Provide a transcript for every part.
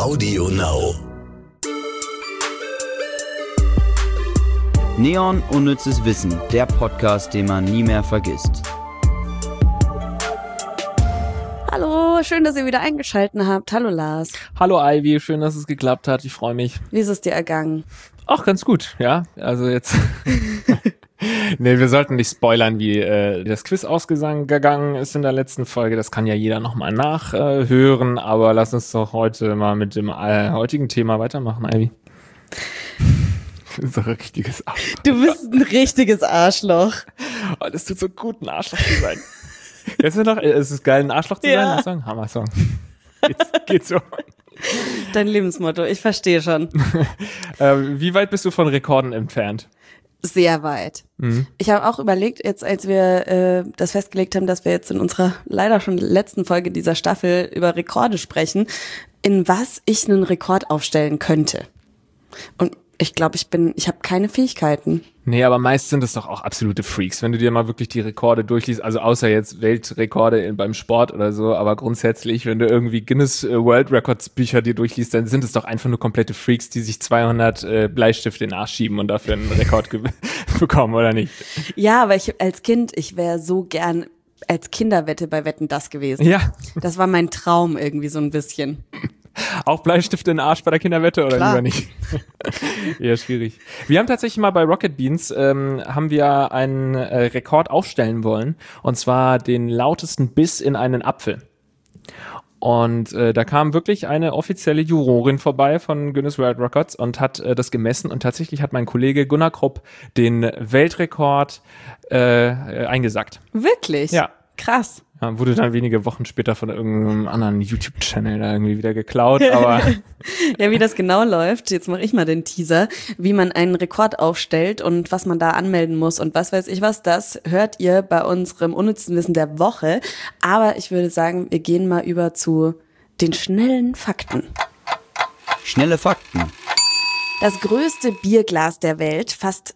Audio Now. Neon Unnützes Wissen, der Podcast, den man nie mehr vergisst. Hallo, schön, dass ihr wieder eingeschaltet habt. Hallo Lars. Hallo Ivy, schön, dass es geklappt hat. Ich freue mich. Wie ist es dir ergangen? Ach, ganz gut, ja. Also jetzt... Nee, wir sollten nicht spoilern, wie das Quiz ausgegangen ist in der letzten Folge. Das kann ja jeder nochmal nachhören. Aber lass uns doch heute mal mit dem heutigen Thema weitermachen, Ivy. Du bist doch ein richtiges Arschloch. Du bist ein richtiges Arschloch. Oh, das tut so gut, ein Arschloch zu sein. Jetzt noch, es ist geil, ein Arschloch zu sein. Song? Hammer-Song. Geht so. Dein Lebensmotto, ich verstehe schon. Wie weit bist du von Rekorden entfernt? Sehr weit. Mhm. Ich habe auch überlegt, jetzt als wir das festgelegt haben, dass wir jetzt in unserer leider schon letzten Folge dieser Staffel über Rekorde sprechen, in was ich einen Rekord aufstellen könnte. Und ich glaube, ich habe keine Fähigkeiten. Nee, aber meist sind es doch auch absolute Freaks, wenn du dir mal wirklich die Rekorde durchliest, also außer jetzt Weltrekorde beim Sport oder so, aber grundsätzlich, wenn du irgendwie Guinness World Records Bücher dir durchliest, dann sind es doch einfach nur komplette Freaks, die sich 200 Bleistifte in den Arsch schieben und dafür einen Rekord bekommen, oder nicht? Ja, aber ich wäre so gern als Kinderwette bei Wetten, das gewesen. Ja. Das war mein Traum irgendwie so ein bisschen. Auch Bleistifte in den Arsch bei der Kinderwette oder Klar. lieber nicht? Eher schwierig. Wir haben tatsächlich mal bei Rocket Beans haben wir einen Rekord aufstellen wollen, und zwar den lautesten Biss in einen Apfel. Und da kam wirklich eine offizielle Jurorin vorbei von Guinness World Records und hat das gemessen, und tatsächlich hat mein Kollege Gunnar Krupp den Weltrekord eingesackt. Wirklich? Ja. Krass. Ja, wurde dann wenige Wochen später von irgendeinem anderen YouTube-Channel da irgendwie wieder geklaut, aber... Ja, wie das genau läuft, jetzt mache ich mal den Teaser, wie man einen Rekord aufstellt und was man da anmelden muss und was weiß ich was, das hört ihr bei unserem unnützen Wissen der Woche. Aber ich würde sagen, wir gehen mal über zu den schnellen Fakten. Schnelle Fakten. Das größte Bierglas der Welt fasst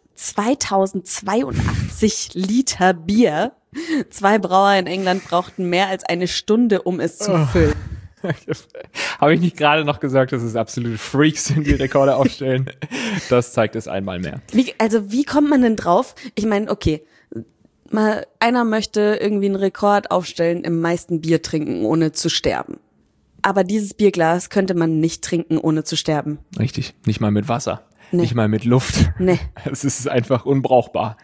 2082 Liter Bier. 2 Brauer in England brauchten mehr als eine Stunde, um es zu füllen. Habe ich nicht gerade noch gesagt, dass es absolute Freaks sind, die Rekorde aufstellen? Das zeigt es einmal mehr. Wie kommt man denn drauf? Ich meine, okay, mal einer möchte irgendwie einen Rekord aufstellen, im meisten Bier trinken, ohne zu sterben. Aber dieses Bierglas könnte man nicht trinken, ohne zu sterben. Richtig, nicht mal mit Wasser. Nee. Nicht mal mit Luft. Nee. Es ist einfach unbrauchbar.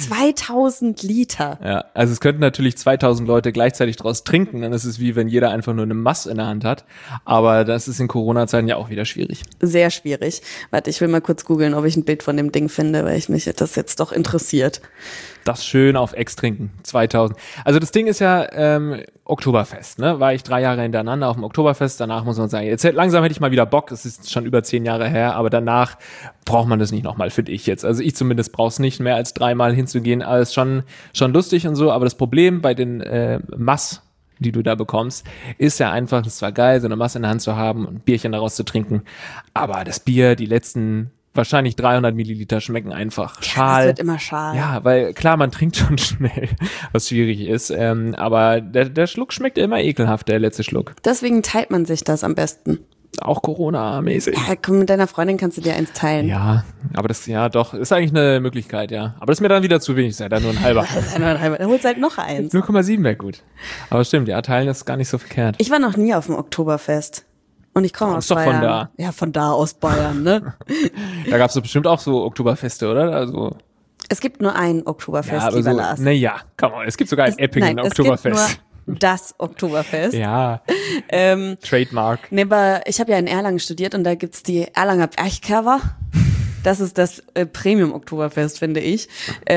2000 Liter. Ja, also es könnten natürlich 2000 Leute gleichzeitig draus trinken, dann ist es wie wenn jeder einfach nur eine Mass in der Hand hat. Aber das ist in Corona-Zeiten ja auch wieder schwierig. Sehr schwierig. Warte, ich will mal kurz googeln, ob ich ein Bild von dem Ding finde, weil mich das jetzt doch interessiert. Das schön auf Ex trinken, 2000. Also das Ding ist ja Oktoberfest, ne? War ich 3 Jahre hintereinander auf dem Oktoberfest. Danach muss man sagen, jetzt langsam hätte ich mal wieder Bock. Es ist schon über 10 Jahre her, aber danach braucht man das nicht nochmal, finde ich jetzt. Also ich zumindest brauche es nicht mehr als 3-mal hinzugehen. Alles schon lustig und so, aber das Problem bei den Mass, die du da bekommst, ist ja einfach, das ist zwar geil, so eine Masse in der Hand zu haben und ein Bierchen daraus zu trinken, aber das Bier, die letzten wahrscheinlich 300 Milliliter schmecken einfach schal. Das wird immer schal. Ja, weil klar, man trinkt schon schnell, was schwierig ist, aber der Schluck schmeckt immer ekelhaft, der letzte Schluck. Deswegen teilt man sich das am besten. Auch Corona-mäßig. Ja, komm, mit deiner Freundin kannst du dir eins teilen. Ja, aber das, ja doch, ist eigentlich eine Möglichkeit, ja. Aber das ist mir dann wieder zu wenig, ist ja dann nur ein halber. Dann holst du halt noch eins. 0,7 wäre gut. Aber stimmt, ja, teilen ist gar nicht so verkehrt. Ich war noch nie auf dem Oktoberfest. Und ich komme aus Bayern. Doch von da. Ja, von da aus Bayern, ne? Da gab's doch bestimmt auch so Oktoberfeste, oder? Also Es gibt nur ein Oktoberfest, ja, aber lieber so, Lars. naja, come on, es gibt sogar ein Eppingen Oktoberfest. Es gibt nur das Oktoberfest. Ja, Trademark. Nee, aber ich habe ja in Erlangen studiert und da gibt's die Erlanger Bergkerwa. Das ist das Premium-Oktoberfest, finde ich.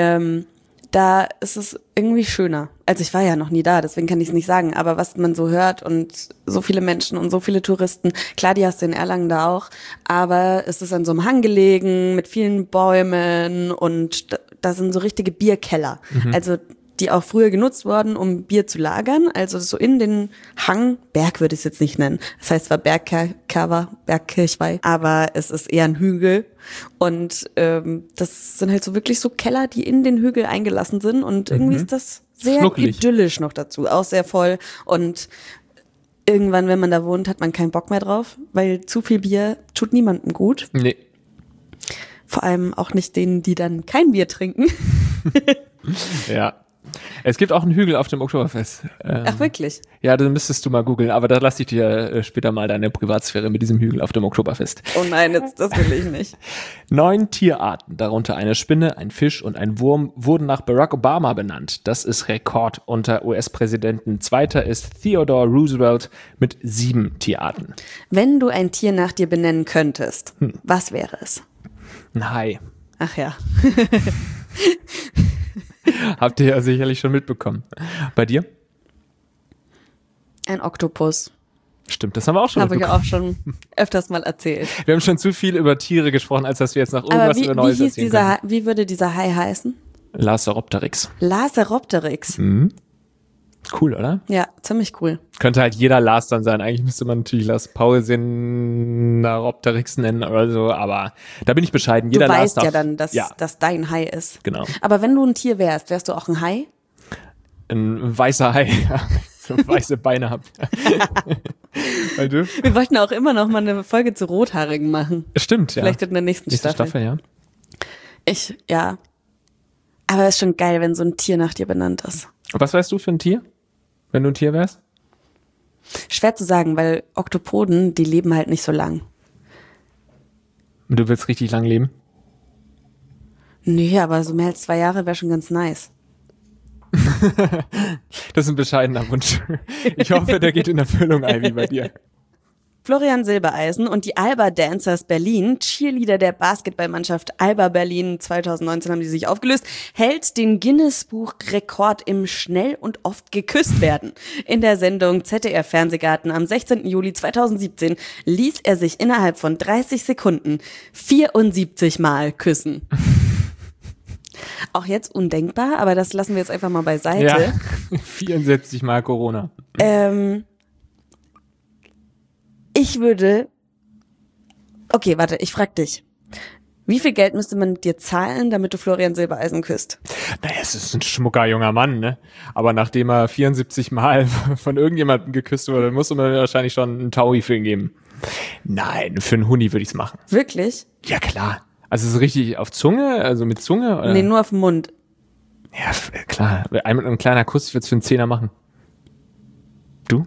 Da ist es irgendwie schöner. Also ich war ja noch nie da, deswegen kann ich es nicht sagen. Aber was man so hört und so viele Menschen und so viele Touristen, klar, die hast du in Erlangen da auch, aber es ist an so einem Hang gelegen mit vielen Bäumen und da sind so richtige Bierkeller. Mhm. Also die auch früher genutzt wurden, um Bier zu lagern. Also so in den Hang, Berg würde ich es jetzt nicht nennen. Das heißt zwar Bergkirchweih, aber es ist eher ein Hügel. Und das sind halt so wirklich so Keller, die in den Hügel eingelassen sind. Und irgendwie ist das sehr idyllisch noch dazu. Auch sehr voll. Und irgendwann, wenn man da wohnt, hat man keinen Bock mehr drauf, weil zu viel Bier tut niemandem gut. Nee. Vor allem auch nicht denen, die dann kein Bier trinken. Ja. Es gibt auch einen Hügel auf dem Oktoberfest. Ach, wirklich? Ja, das müsstest du mal googeln, aber da lasse ich dir später mal deine Privatsphäre mit diesem Hügel auf dem Oktoberfest. Oh nein, das will ich nicht. 9 Tierarten, darunter eine Spinne, ein Fisch und ein Wurm, wurden nach Barack Obama benannt. Das ist Rekord unter US-Präsidenten. Zweiter ist Theodore Roosevelt mit 7 Tierarten. Wenn du ein Tier nach dir benennen könntest, was wäre es? Ein Hai. Ach ja. Habt ihr ja sicherlich schon mitbekommen. Bei dir? Ein Oktopus. Stimmt, das haben wir auch schon Habe ich mitbekommen. auch schon öfters mal erzählt. Wir haben schon zu viel über Tiere gesprochen, als dass wir jetzt noch Aber irgendwas über Neues erzählen können. wie würde dieser Hai heißen? Laceropteryx. Laceropteryx. Cool, oder? Ja, ziemlich cool. Könnte halt jeder Lars dann sein. Eigentlich müsste man natürlich Lars Paulsen-Naropteryx nennen oder so, aber da bin ich bescheiden. Jeder Du Lars weißt darf, ja dann, dass dein Hai ist. Genau. Aber wenn du ein Tier wärst du auch ein Hai? Ein weißer Hai, so weiße Beine habt. Weil du? Wir wollten auch immer noch mal eine Folge zu Rothaarigen machen. Stimmt, ja. Vielleicht in der nächsten Staffel. Ja. Ja. Aber es ist schon geil, wenn so ein Tier nach dir benannt ist. Was wärst du für ein Tier, wenn du ein Tier wärst? Schwer zu sagen, weil Oktopoden, die leben halt nicht so lang. Und du willst richtig lang leben? Nee, aber so mehr als 2 Jahre wäre schon ganz nice. Das ist ein bescheidener Wunsch. Ich hoffe, der geht in Erfüllung, Ivy, bei dir. Florian Silbereisen und die Alba Dancers Berlin, Cheerleader der Basketballmannschaft Alba Berlin 2019 haben die sich aufgelöst, hält den Guinness-Buch-Rekord im schnell und oft geküsst werden. In der Sendung ZDF Fernsehgarten am 16. Juli 2017 ließ er sich innerhalb von 30 Sekunden 74 Mal küssen. Auch jetzt undenkbar, aber das lassen wir jetzt einfach mal beiseite. Ja, 74 Mal Corona. Ich würde. Okay, warte, ich frag dich. Wie viel Geld müsste man dir zahlen, damit du Florian Silbereisen küsst? Naja, es ist ein schmucker junger Mann, ne? Aber nachdem er 74 Mal von irgendjemandem geküsst wurde, musste man wahrscheinlich schon einen Taui für ihn geben. Nein, für einen Huni würde ich's machen. Wirklich? Ja, klar. Also ist es richtig auf Zunge, also mit Zunge? Oder? Nee, nur auf dem Mund. Ja, klar. Ein kleiner Kuss, ich würde es für einen Zehner machen. Du?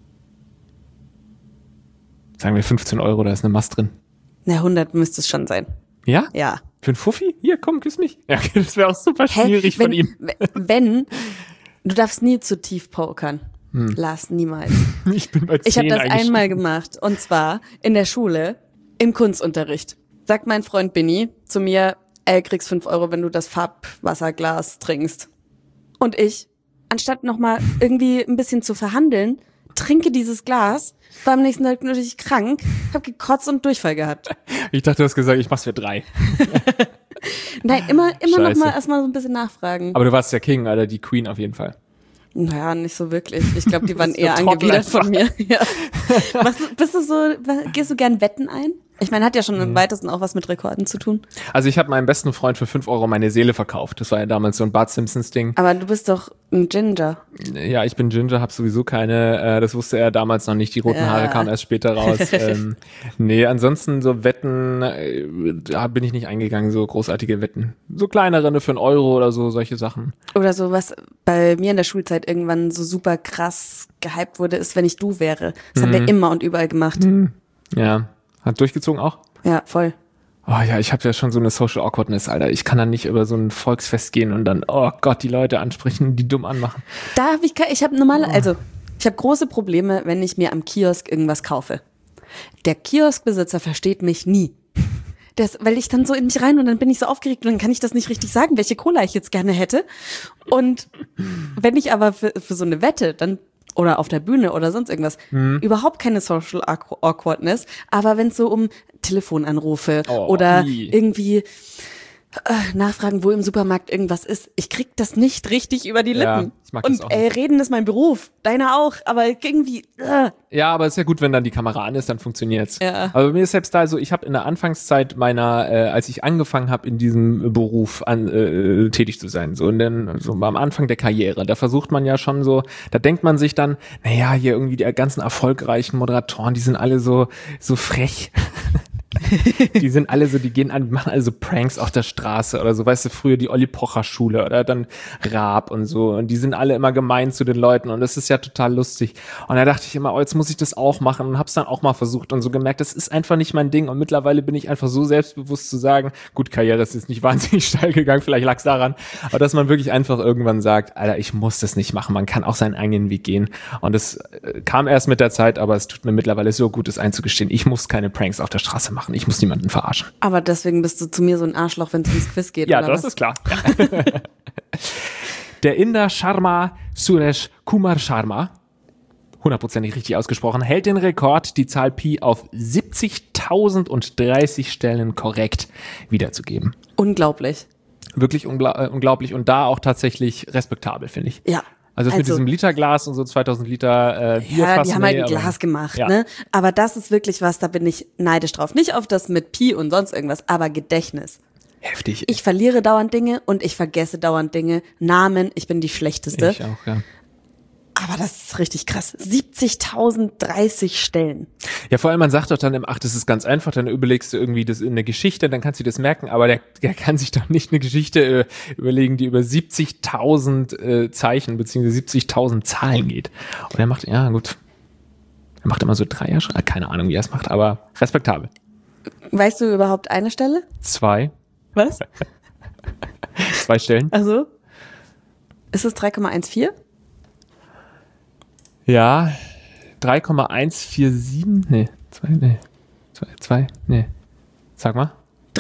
Sagen wir 15 €, da ist eine Mast drin. Na, 100 müsste es schon sein. Ja? Ja. Für einen Fuffi? Hier, komm, küss mich. Ja, das wäre auch super schwierig von ihm. Du darfst nie zu tief pokern. Lars, niemals. Ich bin bei 10 Ich habe das eigentlich. einmal gemacht. Und zwar in der Schule, im Kunstunterricht. Sagt mein Freund Binny zu mir, kriegst 5 €, wenn du das Farbwasserglas trinkst. Und ich, anstatt nochmal irgendwie ein bisschen zu verhandeln, trinke dieses Glas, war am nächsten Tag natürlich krank, hab gekotzt und Durchfall gehabt. Ich dachte, du hast gesagt, ich mach's für 3. Nein, immer noch Scheiße. mal erstmal so ein bisschen nachfragen. Aber du warst der King, Alter, die Queen auf jeden Fall. Naja, nicht so wirklich. Ich glaube, die waren bist so eher Trottel angewidert von mir. Ja. Gehst du gern Wetten ein? Ich meine, hat ja schon im weitesten auch was mit Rekorden zu tun. Also ich habe meinem besten Freund für 5 € meine Seele verkauft. Das war ja damals so ein Bart Simpsons-Ding. Aber du bist doch ein Ginger. Ja, ich bin Ginger, hab sowieso keine, das wusste er damals noch nicht, die roten Haare kamen erst später raus. Nee, ansonsten so Wetten, da bin ich nicht eingegangen, so großartige Wetten. So kleinere, ne, für 1 € oder so, solche Sachen. Oder so, was bei mir in der Schulzeit irgendwann so super krass gehypt wurde, ist, wenn ich du wäre. Das haben wir immer und überall gemacht. Ja, hat durchgezogen auch? Ja, voll. Oh ja, ich habe ja schon so eine Social Awkwardness, Alter. Ich kann dann nicht über so ein Volksfest gehen und dann, oh Gott, die Leute ansprechen, die dumm anmachen. Ich habe große Probleme, wenn ich mir am Kiosk irgendwas kaufe. Der Kioskbesitzer versteht mich nie. Weil ich dann so in mich rein und dann bin ich so aufgeregt und dann kann ich das nicht richtig sagen, welche Cola ich jetzt gerne hätte. Und wenn ich aber für so eine Wette dann oder auf der Bühne oder sonst irgendwas, überhaupt keine Social Awkwardness, aber wenn es so um Telefonanrufe oder irgendwie nachfragen, wo im Supermarkt irgendwas ist. Ich krieg das nicht richtig über die Ja, Lippen. ich mag das Und auch nicht. reden ist mein Beruf. Deiner auch, aber irgendwie. Ja, aber ist ja gut, wenn dann die Kamera an ist, dann funktioniert's. Ja. Aber bei mir ist selbst da so, ich habe in der Anfangszeit meiner, als ich angefangen habe, in diesem Beruf tätig zu sein, so und dann so am Anfang der Karriere, da versucht man ja schon so, da denkt man sich dann, naja, hier irgendwie die ganzen erfolgreichen Moderatoren, die sind alle so frech. Die sind alle so, die machen alle so Pranks auf der Straße oder so, weißt du, früher die Olli Pocher Schule oder dann Raab und so und die sind alle immer gemein zu den Leuten und das ist ja total lustig und da dachte ich immer, oh, jetzt muss ich das auch machen und hab's dann auch mal versucht und so gemerkt, das ist einfach nicht mein Ding und mittlerweile bin ich einfach so selbstbewusst zu sagen, gut, Karriere ist jetzt nicht wahnsinnig steil gegangen, vielleicht lag's daran, aber dass man wirklich einfach irgendwann sagt, Alter, ich muss das nicht machen, man kann auch seinen eigenen Weg gehen und das kam erst mit der Zeit, aber es tut mir mittlerweile so gut, es einzugestehen, ich muss keine Pranks auf der Straße machen. Ich muss niemanden verarschen. Aber deswegen bist du zu mir so ein Arschloch, wenn es ins Quiz geht, Ja, oder das was? ist klar. Der Inder Sharma Suresh Kumar Sharma, 100%ig richtig ausgesprochen, hält den Rekord, die Zahl Pi auf 70.030 Stellen korrekt wiederzugeben. Unglaublich. Wirklich unglaublich und da auch tatsächlich respektabel, finde ich. Ja. Also das mit diesem Literglas und so 2000 Liter Bier Ja, fast. die haben halt ein Glas gemacht, ja. ne? Aber das ist wirklich was, da bin ich neidisch drauf. Nicht auf das mit Pi und sonst irgendwas, aber Gedächtnis. Heftig. Ich verliere dauernd Dinge und ich vergesse dauernd Dinge. Namen, ich bin die Schlechteste. Ich auch, ja. Aber das ist richtig krass. 70.030 Stellen. Ja, vor allem, man sagt doch dann das ist ganz einfach, dann überlegst du irgendwie das in der Geschichte, dann kannst du das merken, aber der kann sich doch nicht eine Geschichte überlegen, die über 70.000 Zeichen beziehungsweise 70.000 Zahlen geht. Und er macht, ja gut, er macht immer so Dreier-Schritte, keine Ahnung, wie er es macht, aber respektabel. Weißt du überhaupt eine Stelle? 2 Was? Stellen. Also? Ist es 3,14? Ja, 3,147, nee, 2, nee, sag mal.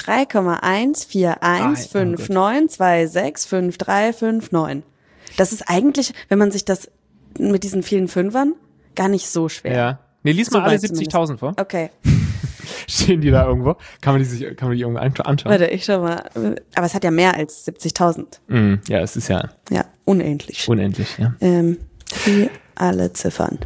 3,14159265359. Das ist eigentlich, wenn man sich das mit diesen vielen Fünfern, gar nicht so schwer. Ja. Nee, lies mal So alle weit 70.000 vor. Okay, Stehen die da irgendwo? Kann man die irgendwo anschauen? warte, ich schau mal. Aber es hat ja mehr als 70.000. Ja, es ist ja Ja, unendlich. unendlich, ja. Wie alle Ziffern.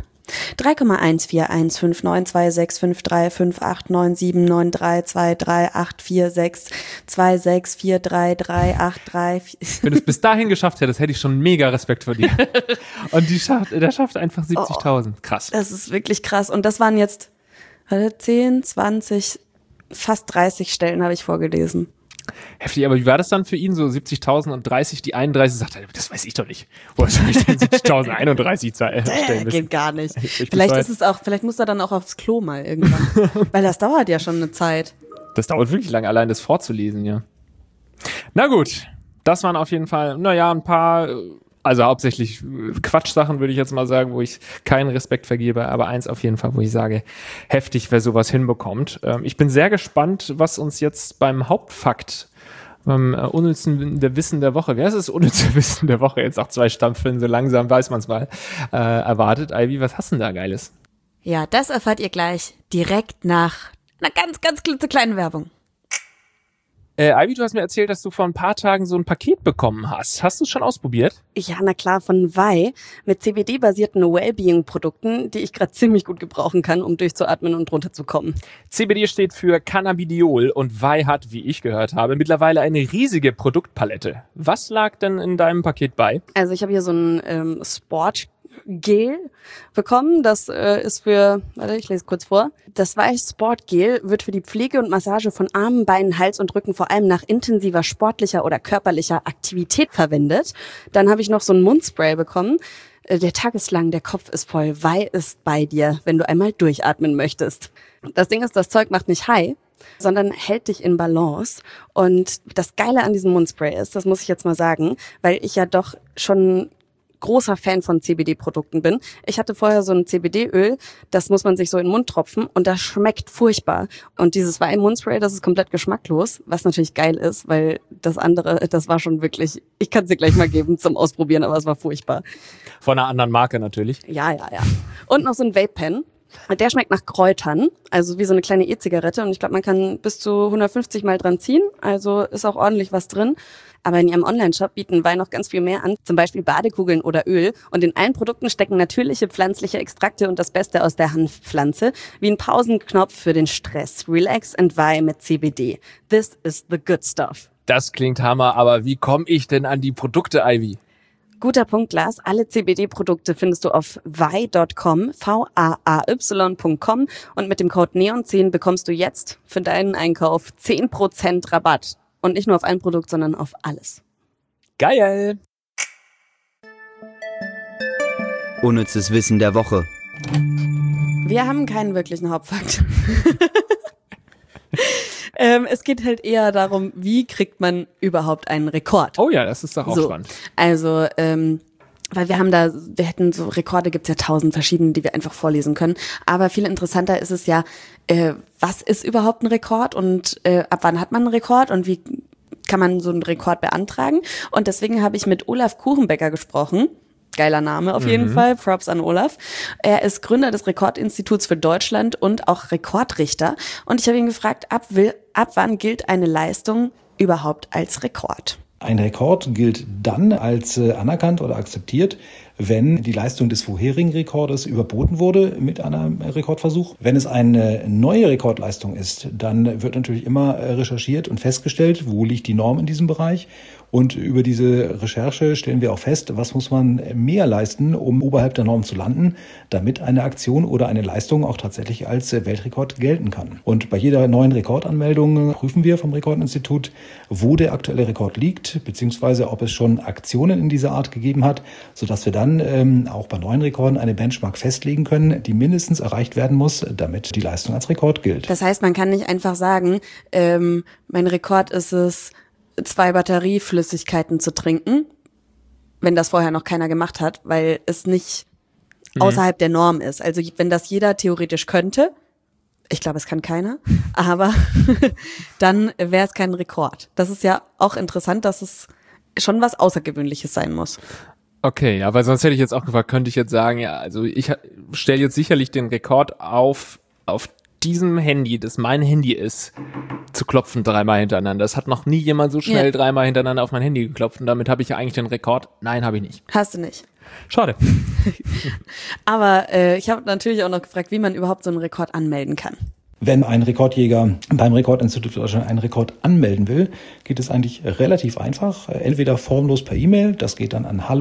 3,14159265358979323846264338334. Wenn du es bis dahin geschafft hättest, hätte ich schon mega Respekt vor dir. Und der schafft einfach 70.000. Krass. Das ist wirklich krass. Und das waren jetzt 10, 20, fast 30 Stellen habe ich vorgelesen. Heftig, aber wie war das dann für ihn? So 70.000 und 30, die 31 sagt er, das weiß ich doch nicht. Woher soll ich denn 70.031 stellen müssen? Geht gar nicht. Ich Vielleicht bescheuert. ist es auch, vielleicht muss er dann auch aufs Klo mal irgendwann. Weil das dauert ja schon eine Zeit. Das dauert wirklich lange, allein das vorzulesen, ja. Na gut, das waren auf jeden Fall, ein paar, also hauptsächlich Quatschsachen, würde ich jetzt mal sagen, wo ich keinen Respekt vergebe, aber eins auf jeden Fall, wo ich sage, heftig, wer sowas hinbekommt. Ich bin sehr gespannt, was uns jetzt beim Hauptfakt, unnützen Wissen der Woche, wer ist das unnütze Wissen der Woche, jetzt auch 2 Stampfeln, so langsam weiß man es mal, erwartet. Ivy, was hast du denn da Geiles? Ja, das erfahrt ihr gleich direkt nach einer ganz, ganz klitzekleinen Werbung. Ivy, du hast mir erzählt, dass du vor ein paar Tagen so ein Paket bekommen hast. Hast du es schon ausprobiert? Ja, na klar, von Vi mit CBD-basierten Wellbeing-Produkten, die ich gerade ziemlich gut gebrauchen kann, um durchzuatmen und runterzukommen. CBD steht für Cannabidiol und Vi hat, wie ich gehört habe, mittlerweile eine riesige Produktpalette. Was lag denn in deinem Paket bei? Also ich habe hier so ein Sportgel bekommen. Das ist für, warte, ich lese kurz vor. Das Vi Sportgel wird für die Pflege und Massage von Armen, Beinen, Hals und Rücken vor allem nach intensiver sportlicher oder körperlicher Aktivität verwendet. Dann habe ich noch so ein Mundspray bekommen. Der Tag ist lang, der Kopf ist voll. Vi ist bei dir, wenn du einmal durchatmen möchtest. Das Ding ist, das Zeug macht nicht high, sondern hält dich in Balance. Und das Geile an diesem Mundspray ist, das muss ich jetzt mal sagen, weil ich ja doch schon großer Fan von CBD-Produkten bin. Ich hatte vorher so ein CBD-Öl, das muss man sich so in den Mund tropfen und das schmeckt furchtbar. Und dieses Wein-Mundspray, das ist komplett geschmacklos, was natürlich geil ist, weil das andere, das war schon wirklich, ich kann es dir gleich mal geben zum Ausprobieren, aber es war furchtbar. Von einer anderen Marke natürlich. Ja. Und noch so ein Vape-Pen. Der schmeckt nach Kräutern, also wie so eine kleine E-Zigarette. Und ich glaube, man kann bis zu 150 Mal dran ziehen. Also ist auch ordentlich was drin. Aber in ihrem Online-Shop bieten Wein noch ganz viel mehr an, zum Beispiel Badekugeln oder Öl. Und in allen Produkten stecken natürliche pflanzliche Extrakte und das Beste aus der Hanfpflanze, wie ein Pausenknopf für den Stress. Relax and Weih mit CBD. This is the good stuff. Das klingt Hammer, aber wie komme ich denn an die Produkte, Ivy? Guter Punkt, Lars. Alle CBD-Produkte findest du auf vaay.com, vaay.com, und mit dem Code NEON10 bekommst du jetzt für deinen Einkauf 10% Rabatt. Und nicht nur auf ein Produkt, sondern auf alles. Geil! Unnützes Wissen der Woche. Wir haben keinen wirklichen Hauptfakt. Es geht halt eher darum, wie kriegt man überhaupt einen Rekord? Oh ja, das ist doch auch spannend. Also, weil wir hätten so Rekorde, gibt's ja 1000 verschiedene, die wir einfach vorlesen können. Aber viel interessanter ist es ja, was ist überhaupt ein Rekord und ab wann hat man einen Rekord und wie kann man so einen Rekord beantragen? Und deswegen habe ich mit Olaf Kuchenbecker gesprochen. Geiler Name auf jeden Fall, Props an Olaf. Er ist Gründer des Rekordinstituts für Deutschland und auch Rekordrichter. Und ich habe ihn gefragt, ab wann gilt eine Leistung überhaupt als Rekord? Ein Rekord gilt dann als anerkannt oder akzeptiert, wenn die Leistung des vorherigen Rekordes überboten wurde mit einem Rekordversuch. Wenn es eine neue Rekordleistung ist, dann wird natürlich immer recherchiert und festgestellt, wo liegt die Norm in diesem Bereich. Und über diese Recherche stellen wir auch fest, was muss man mehr leisten, um oberhalb der Norm zu landen, damit eine Aktion oder eine Leistung auch tatsächlich als Weltrekord gelten kann. Und bei jeder neuen Rekordanmeldung prüfen wir vom Rekordinstitut, wo der aktuelle Rekord liegt, beziehungsweise ob es schon Aktionen in dieser Art gegeben hat, sodass wir dann auch bei neuen Rekorden eine Benchmark festlegen können, die mindestens erreicht werden muss, damit die Leistung als Rekord gilt. Das heißt, man kann nicht einfach sagen, mein Rekord ist es, 2 Batterieflüssigkeiten zu trinken, wenn das vorher noch keiner gemacht hat, weil es nicht außerhalb der Norm ist. Also wenn das jeder theoretisch könnte, ich glaube, es kann keiner, aber dann wäre es kein Rekord. Das ist ja auch interessant, dass es schon was Außergewöhnliches sein muss. Okay, ja, weil sonst hätte ich jetzt auch gefragt, könnte ich jetzt sagen, ja, also ich stelle jetzt sicherlich den Rekord auf diesem Handy, das mein Handy ist, zu klopfen 3-mal hintereinander. Das hat noch nie jemand so schnell 3-mal hintereinander auf mein Handy geklopft und damit habe ich ja eigentlich den Rekord. Nein, habe ich nicht. Hast du nicht. Schade. Aber ich habe natürlich auch noch gefragt, wie man überhaupt so einen Rekord anmelden kann. Wenn ein Rekordjäger beim Rekordinstitut für Deutschland einen Rekord anmelden will, geht es eigentlich relativ einfach. Entweder formlos per E-Mail, das geht dann an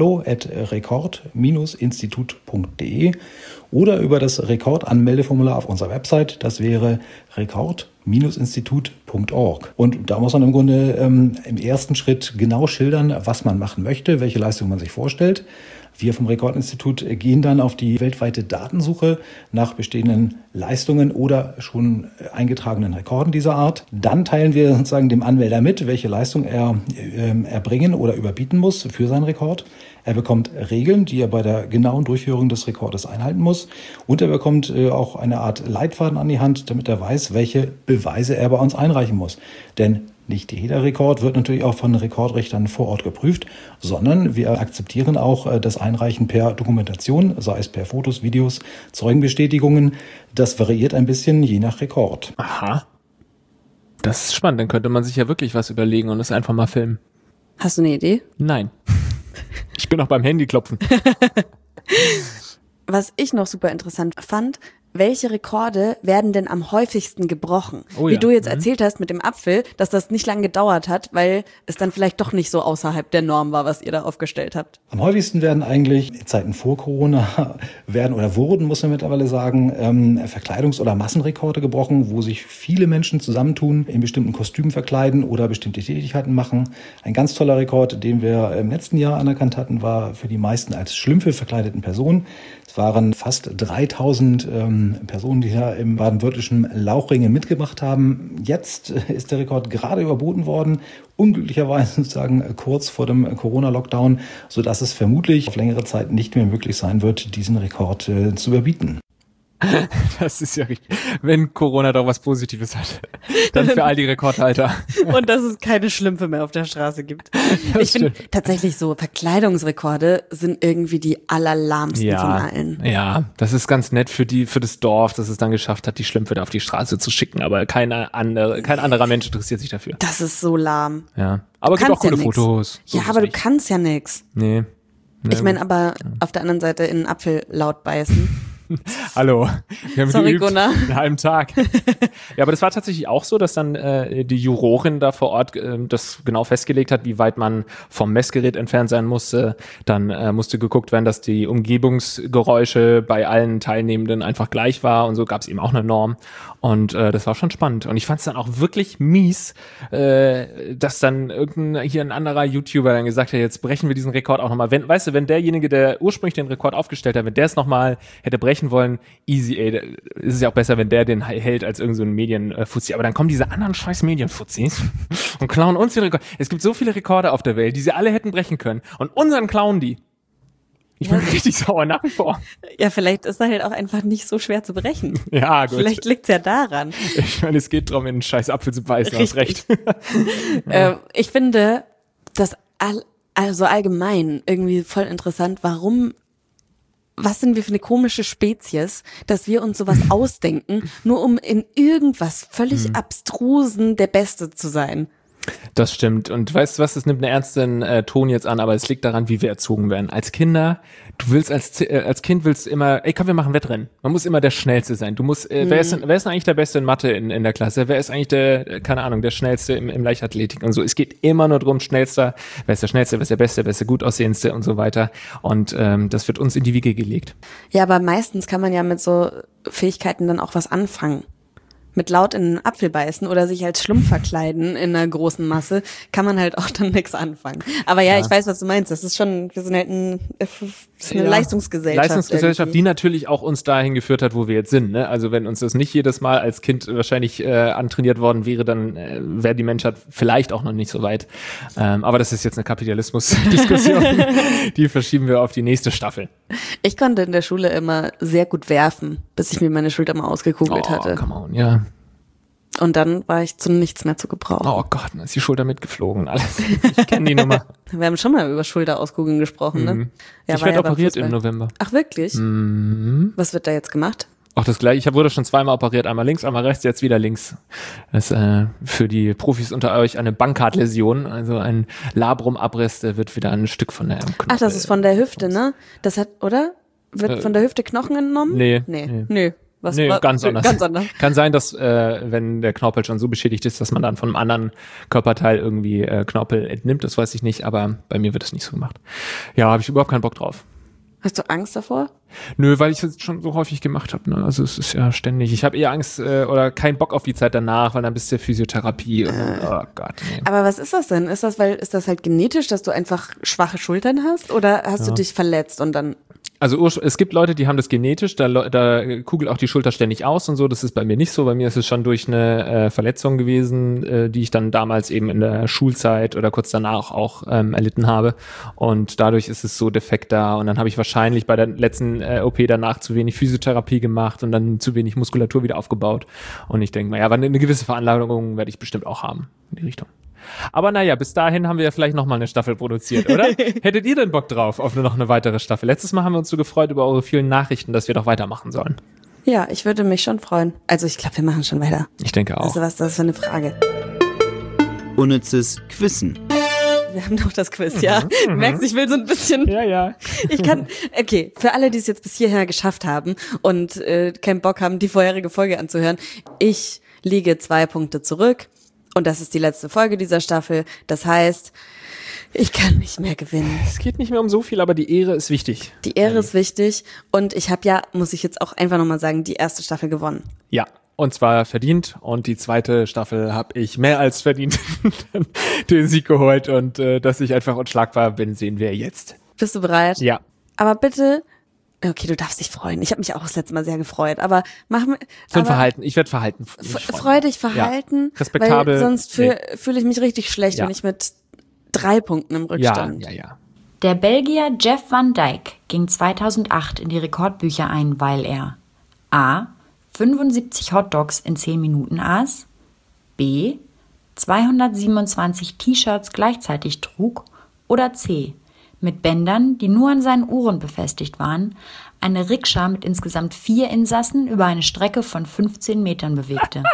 hallo@rekord-institut.de, oder über das Rekordanmeldeformular auf unserer Website, das wäre rekord-institut.org. Und da muss man im Grunde im ersten Schritt genau schildern, was man machen möchte, welche Leistung man sich vorstellt. Wir vom Rekordinstitut gehen dann auf die weltweite Datensuche nach bestehenden Leistungen oder schon eingetragenen Rekorden dieser Art. Dann teilen wir sozusagen dem Anmelder mit, welche Leistung er erbringen oder überbieten muss für seinen Rekord. Er bekommt Regeln, die er bei der genauen Durchführung des Rekordes einhalten muss. Und er bekommt auch eine Art Leitfaden an die Hand, damit er weiß, welche Beweise er bei uns einreichen muss. Denn nicht jeder Rekord wird natürlich auch von Rekordrichtern vor Ort geprüft, sondern wir akzeptieren auch das Einreichen per Dokumentation, sei es per Fotos, Videos, Zeugenbestätigungen. Das variiert ein bisschen je nach Rekord. Aha. Das ist spannend. Dann könnte man sich ja wirklich was überlegen und es einfach mal filmen. Hast du eine Idee? Nein. Ich bin noch beim Handy klopfen. Was ich noch super interessant fand, welche Rekorde werden denn am häufigsten gebrochen? Oh ja. Wie du jetzt erzählt hast mit dem Apfel, dass das nicht lange gedauert hat, weil es dann vielleicht doch nicht so außerhalb der Norm war, was ihr da aufgestellt habt. Am häufigsten werden eigentlich in Zeiten vor Corona wurden, muss man mittlerweile sagen, Verkleidungs- oder Massenrekorde gebrochen, wo sich viele Menschen zusammentun, in bestimmten Kostümen verkleiden oder bestimmte Tätigkeiten machen. Ein ganz toller Rekord, den wir im letzten Jahr anerkannt hatten, war für die meisten als Schlümpfe verkleideten Personen. Es waren fast 3000 Personen, die da im baden-württembergischen Lauchringen mitgemacht haben. Jetzt ist der Rekord gerade überboten worden, unglücklicherweise sozusagen kurz vor dem Corona-Lockdown, sodass es vermutlich auf längere Zeit nicht mehr möglich sein wird, diesen Rekord zu überbieten. Das ist ja richtig. Wenn Corona doch was Positives hat, dann für all die Rekordhalter. Und dass es keine Schlümpfe mehr auf der Straße gibt. Ich finde tatsächlich so, Verkleidungsrekorde sind irgendwie die allerlahmsten von allen. Ja, das ist ganz nett für das Dorf, dass es dann geschafft hat, die Schlümpfe da auf die Straße zu schicken, aber kein anderer Mensch interessiert sich dafür. Das ist so lahm. Ja, aber es gibt auch coole Fotos. So ja, aber du kannst ja nix. Nee. Ich meine, aber auf der anderen Seite in einen Apfel laut beißen. Hallo, wir haben Sorry, geübt, Gunnar. einen halben Tag. Ja, aber das war tatsächlich auch so, dass dann die Jurorin da vor Ort das genau festgelegt hat, wie weit man vom Messgerät entfernt sein musste. Dann musste geguckt werden, dass die Umgebungsgeräusche bei allen Teilnehmenden einfach gleich war und so gab es eben auch eine Norm. Und das war schon spannend. Und ich fand es dann auch wirklich mies, dass dann ein anderer YouTuber dann gesagt hat, jetzt brechen wir diesen Rekord auch nochmal. Wenn derjenige, der ursprünglich den Rekord aufgestellt hat, wenn der es nochmal hätte brechen wollen, easy, ey, ist es ja auch besser, wenn der den hält als irgend so ein Medienfuzzi. Aber dann kommen diese anderen scheiß Medienfuzzis und klauen uns den Rekord. Es gibt so viele Rekorde auf der Welt, die sie alle hätten brechen können. Und unseren klauen die. Ich bin richtig sauer nach wie vor. Ja, vielleicht ist er halt auch einfach nicht so schwer zu brechen. Ja, gut. Vielleicht liegt's ja daran. Ich meine, es geht darum, in einen scheiß Apfel zu beißen, hast recht. Ich finde das also allgemein irgendwie voll interessant, was sind wir für eine komische Spezies, dass wir uns sowas ausdenken, nur um in irgendwas völlig abstrusen der Beste zu sein. Das stimmt. Und weißt du was, das nimmt einen ernsten Ton jetzt an, aber es liegt daran, wie wir erzogen werden. Als Kinder, du willst als Kind willst immer, ey komm, wir machen Wettrennen. Man muss immer der Schnellste sein. Du musst, wer ist denn eigentlich der Beste in Mathe in der Klasse? Wer ist eigentlich der Schnellste im Leichtathletik und so? Es geht immer nur drum, wer ist der Schnellste, wer ist der Beste, wer ist der gut aussehendste und so weiter. Und das wird uns in die Wiege gelegt. Ja, aber meistens kann man ja mit so Fähigkeiten dann auch was anfangen. Mit laut in einen Apfel beißen oder sich als Schlumpf verkleiden in einer großen Masse, kann man halt auch dann nichts anfangen. Aber ja, ich weiß, was du meinst. Das ist schon, wir sind halt eine Leistungsgesellschaft. Leistungsgesellschaft, irgendwie. die natürlich auch uns dahin geführt hat, wo wir jetzt sind. Ne? Also wenn uns das nicht jedes Mal als Kind wahrscheinlich antrainiert worden wäre, dann wäre die Menschheit vielleicht auch noch nicht so weit. Aber das ist jetzt eine Kapitalismus-Diskussion. Die verschieben wir auf die nächste Staffel. Ich konnte in der Schule immer sehr gut werfen, bis ich mir meine Schulter mal ausgekugelt hatte. Come on, ja. Und dann war ich zu nichts mehr zu gebrauchen. Oh Gott, dann ist die Schulter mitgeflogen. Alles. Ich kenne die Nummer. Wir haben schon mal über Schulterauskugeln gesprochen, ne? Ja, ich werde operiert im November. Ach, wirklich? Was wird da jetzt gemacht? Auch das gleiche. Ich wurde schon zweimal operiert. Einmal links, einmal rechts, jetzt wieder links. Das ist für die Profis unter euch eine Bankart-Läsion, also ein Labrumabriss, der wird wieder ein Stück von der Knochen. Ach, das ist von der Hüfte, ne? Das hat, oder? Wird von der Hüfte Knochen entnommen? Nee. Ganz anders. Ganz anders. Kann sein, dass wenn der Knorpel schon so beschädigt ist, dass man dann von einem anderen Körperteil irgendwie Knorpel entnimmt, das weiß ich nicht, aber bei mir wird das nicht so gemacht. Ja, habe ich überhaupt keinen Bock drauf. Hast du Angst davor? Nö, weil ich es schon so häufig gemacht habe. Ne? Also es ist ja ständig. Ich habe eher Angst oder keinen Bock auf die Zeit danach, weil dann bist du Physiotherapie. Und oh Gott. Nee. Aber was ist das denn? Ist das halt genetisch, dass du einfach schwache Schultern hast? Oder hast du dich verletzt und dann... Also es gibt Leute, die haben das genetisch, da kugelt auch die Schulter ständig aus und so. Das ist bei mir nicht so. Bei mir ist es schon durch eine Verletzung gewesen, die ich dann damals eben in der Schulzeit oder kurz danach auch erlitten habe. Und dadurch ist es so defekt da. Und dann habe ich wahrscheinlich bei der letzten OP danach zu wenig Physiotherapie gemacht und dann zu wenig Muskulatur wieder aufgebaut. Und ich denke mal, ja, eine gewisse Veranlagung werde ich bestimmt auch haben in die Richtung. Aber naja, bis dahin haben wir ja vielleicht nochmal eine Staffel produziert, oder? Hättet ihr denn Bock drauf auf noch eine weitere Staffel? Letztes Mal haben wir uns so gefreut über eure vielen Nachrichten, dass wir doch weitermachen sollen. Ja, ich würde mich schon freuen. Also ich glaube, wir machen schon weiter. Ich denke auch. Also was ist das für eine Frage? Unnützes Quissen. Wir haben doch das Quiz, ja. Du merkst, ich will so ein bisschen... Ja. Okay, für alle, die es jetzt bis hierher geschafft haben und keinen Bock haben, die vorherige Folge anzuhören, ich liege 2 Punkte zurück. Und das ist die letzte Folge dieser Staffel. Das heißt, ich kann nicht mehr gewinnen. Es geht nicht mehr um so viel, aber die Ehre ist wichtig. Die Ehre ist wichtig. Und ich habe ja, muss ich jetzt auch einfach nochmal sagen, die erste Staffel gewonnen. Ja, und zwar verdient. Und die zweite Staffel habe ich mehr als verdient den Sieg geholt. Und dass ich einfach unschlagbar bin, sehen wir jetzt. Bist du bereit? Ja. Aber bitte... Okay, du darfst dich freuen. Ich habe mich auch das letzte Mal sehr gefreut, aber mach mir Verhalten. Ich werde verhalten. Freu dich verhalten, ja. Respektabel. Weil sonst fühle ich mich richtig schlecht, wenn ich mit 3 Punkten im Rückstand. Ja. Der Belgier Jeff van Dijk ging 2008 in die Rekordbücher ein, weil er A. 75 Hotdogs in 10 Minuten aß, B. 227 T-Shirts gleichzeitig trug oder C. mit Bändern, die nur an seinen Ohren befestigt waren, eine Rikscha mit insgesamt 4 Insassen über eine Strecke von 15 Metern bewegte.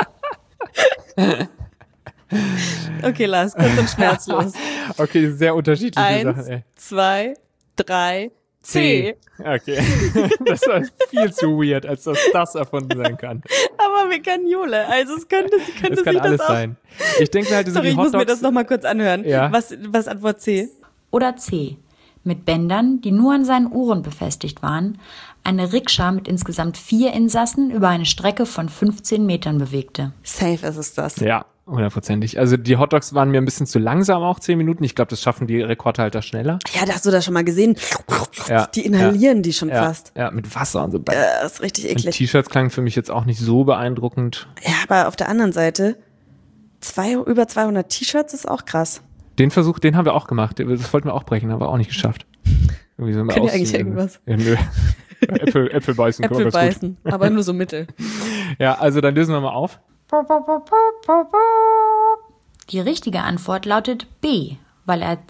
Okay, Lars, kurz und schmerzlos. Okay, sehr unterschiedliche 1, Sachen, ey. 2, 3, C. Okay. Das war viel zu weird, als dass das erfunden sein kann. Aber wir kennen Jule, also es könnte Das kann sich alles das auch... sein. Ich denke halt, Sorry, ich muss mir das nochmal kurz anhören. Ja. Was Antwort C? Oder C. mit Bändern, die nur an seinen Ohren befestigt waren, eine Rikscha mit insgesamt 4 Insassen über eine Strecke von 15 Metern bewegte. Safe ist es das. Ja, 100%. Also die Hotdogs waren mir ein bisschen zu langsam, auch 10 Minuten. Ich glaube, das schaffen die Rekordhalter schneller. Ja, da hast du das schon mal gesehen. Ja, Die inhalieren die schon fast. Ja, mit Wasser und so. Das ist richtig Und eklig. T-Shirts klangen für mich jetzt auch nicht so beeindruckend. Ja, aber auf der anderen Seite, über 200 T-Shirts ist auch krass. Den Versuch, den haben wir auch gemacht. Das wollten wir auch brechen, haben wir auch nicht geschafft. Irgendwie so Könnt ihr eigentlich irgendwas? Ja, nö. Äpfel beißen. Äpfel ganz beißen, aber nur so mittel. Gut. Ja, also dann lösen wir mal auf. Die richtige Antwort lautet B, weil er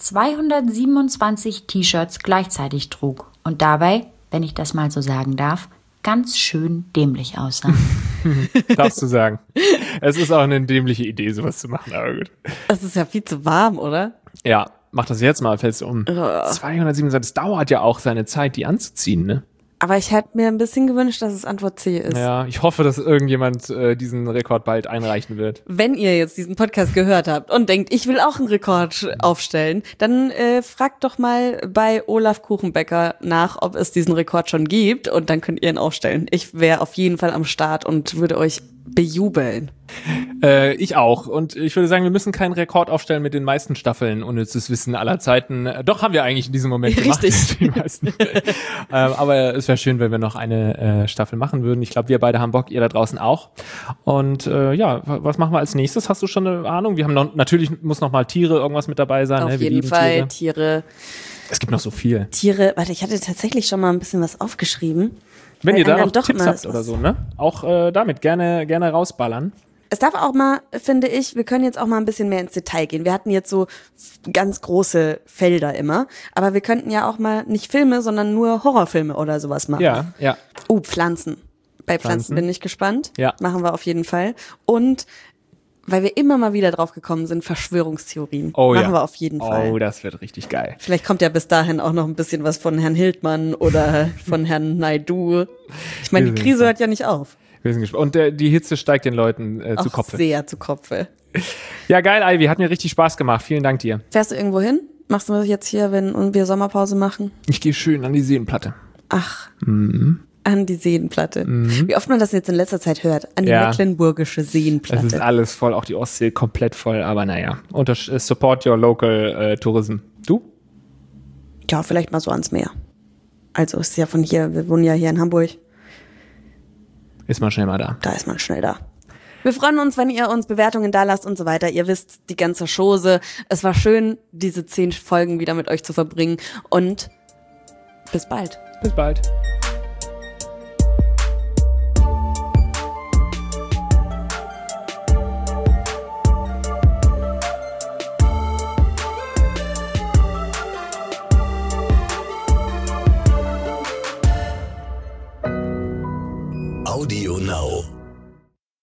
227 T-Shirts gleichzeitig trug und dabei, wenn ich das mal so sagen darf, ganz schön dämlich aussah. Darfst du sagen. Es ist auch eine dämliche Idee, sowas zu machen, aber gut. Das ist ja viel zu warm, oder? Ja, mach das jetzt mal, fällst du um. 227, das dauert ja auch seine Zeit, die anzuziehen, ne? Aber ich hätte mir ein bisschen gewünscht, dass es Antwort C ist. Ja, ich hoffe, dass irgendjemand diesen Rekord bald einreichen wird. Wenn ihr jetzt diesen Podcast gehört habt und denkt, ich will auch einen Rekord aufstellen, dann fragt doch mal bei Olaf Kuchenbecker nach, ob es diesen Rekord schon gibt und dann könnt ihr ihn aufstellen. Ich wäre auf jeden Fall am Start und würde euch bejubeln. Ich auch. Und ich würde sagen, wir müssen keinen Rekord aufstellen mit den meisten Staffeln unnützes Wissen aller Zeiten. Doch, haben wir eigentlich in diesem Moment gemacht. Richtig. Die meisten. Aber es wäre schön, wenn wir noch eine Staffel machen würden. Ich glaube, wir beide haben Bock, ihr da draußen auch. Und ja, was machen wir als nächstes? Hast du schon eine Ahnung? Wir haben natürlich muss noch mal Tiere irgendwas mit dabei sein. Auf Wir jeden lieben Fall Tiere. Es gibt noch so viel. Tiere, warte, ich hatte tatsächlich schon mal ein bisschen was aufgeschrieben. Wenn ihr da einem noch dann doch Tipps mal habt oder so, ne? Auch damit gerne rausballern. Es darf auch mal, finde ich, wir können jetzt auch mal ein bisschen mehr ins Detail gehen. Wir hatten jetzt so ganz große Felder immer, aber wir könnten ja auch mal nicht Filme, sondern nur Horrorfilme oder sowas machen. Ja. Pflanzen. Bei Pflanzen bin ich gespannt. Ja. Machen wir auf jeden Fall. Und weil wir immer mal wieder drauf gekommen sind, Verschwörungstheorien. Oh ja. Machen wir auf jeden Fall. Oh, das wird richtig geil. Vielleicht kommt ja bis dahin auch noch ein bisschen was von Herrn Hildmann oder von Herrn Naidu. Ich meine, die Krise hört ja nicht auf. Wir sind gespannt. Und die Hitze steigt den Leuten zu Auch Kopf. sehr zu Kopfe. Ja, geil, Ivy. Hat mir richtig Spaß gemacht. Vielen Dank dir. Fährst du irgendwo hin? Machst du das jetzt hier, wenn wir Sommerpause machen? Ich gehe schön an die Seenplatte. Ach, an die Seenplatte. Wie oft man das jetzt in letzter Zeit hört. An die mecklenburgische Seenplatte. Es ist alles voll, auch die Ostsee komplett voll. Aber naja, support your local tourism. Du? Ja, vielleicht mal so ans Meer. Also ist ja von hier, wir wohnen ja hier in Hamburg. Ist man schnell mal da. Da ist man schnell da. Wir freuen uns, wenn ihr uns Bewertungen da lasst und so weiter. Ihr wisst, die ganze Chose. Es war schön, diese 10 Folgen wieder mit euch zu verbringen. Und bis bald. Bis bald. Audio Now.